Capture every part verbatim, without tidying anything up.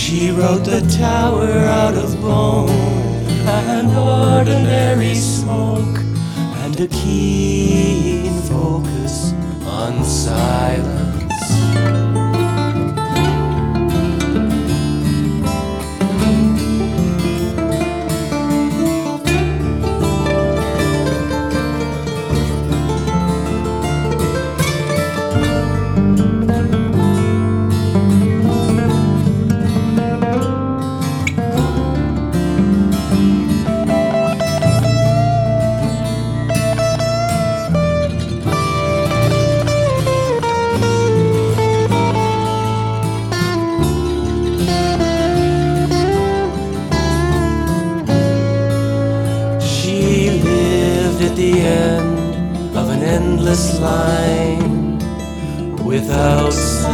She wrote the tower out of bone and ordinary smoke and a keen focus on silence. At the end of an endless line, without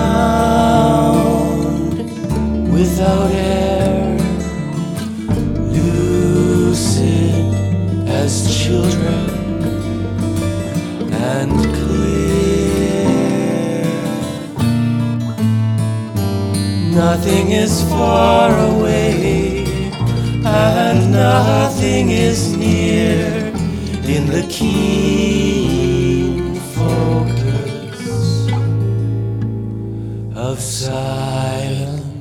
sound, without air, lucid as children and clear. Nothing is far away and nothing is near in the keen focus of silence.